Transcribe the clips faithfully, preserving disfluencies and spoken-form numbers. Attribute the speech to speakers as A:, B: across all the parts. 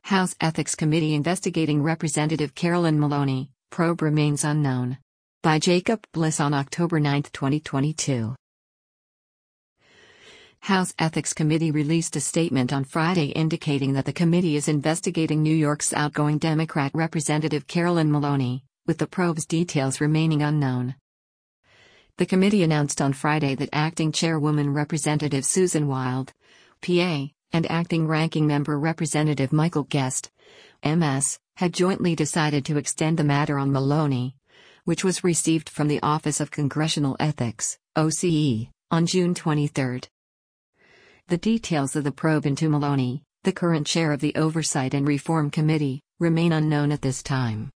A: House Ethics Committee investigating Representative Carolyn Maloney, probe remains unknown. By Jacob Bliss on October ninth, twenty twenty-two. House Ethics Committee released a statement on Friday indicating that the committee is investigating New York's outgoing Democrat Representative Carolyn Maloney, with the probe's details remaining unknown. The committee announced on Friday that Acting Chairwoman Representative Susan Wild, P A, and Acting Ranking Member Representative Michael Guest, M S, had jointly decided to extend the matter on Maloney, which was received from the Office of Congressional Ethics, O C E, on June twenty-third. The details of the probe into Maloney, the current chair of the Oversight and Reform Committee, remain unknown at this time.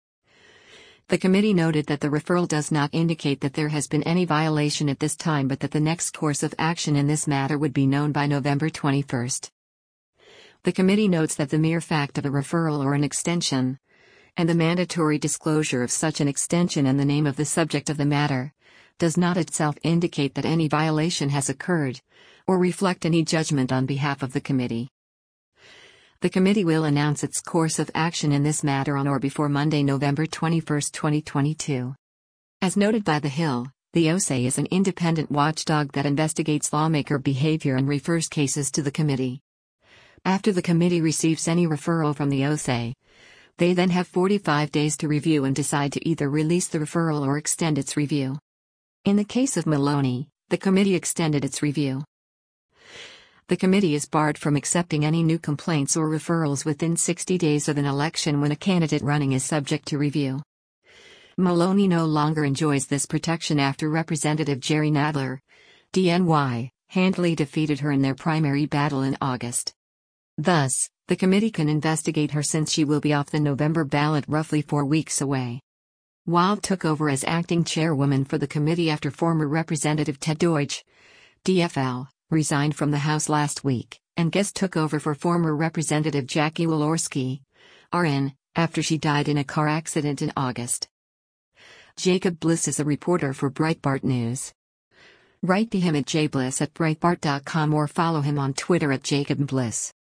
A: The committee noted that the referral does not indicate that there has been any violation at this time, but that the next course of action in this matter would be known by November twenty-first. The committee notes that the mere fact of a referral or an extension, and the mandatory disclosure of such an extension and the name of the subject of the matter, does not itself indicate that any violation has occurred, or reflect any judgment on behalf of the committee. The committee will announce its course of action in this matter on or before Monday, November twenty-first, twenty twenty-two. As noted by The Hill, the O S A is an independent watchdog that investigates lawmaker behavior and refers cases to the committee. After the committee receives any referral from the O S A, they then have forty-five days to review and decide to either release the referral or extend its review. In the case of Maloney, the committee extended its review. The committee is barred from accepting any new complaints or referrals within sixty days of an election when a candidate running is subject to review. Maloney no longer enjoys this protection after Representative Jerry Nadler, D N Y, handily defeated her in their primary battle in August. Thus, the committee can investigate her since she will be off the November ballot roughly four weeks away. Wild took over as acting chairwoman for the committee after former Representative Ted Deutsch, D F L, resigned from the House last week, and Guest took over for former Representative Jackie Walorski, R N, after she died in a car accident in August. Jacob Bliss is a reporter for Breitbart News. Write to him at jbliss at breitbart dot com or follow him on Twitter at Jacob Bliss.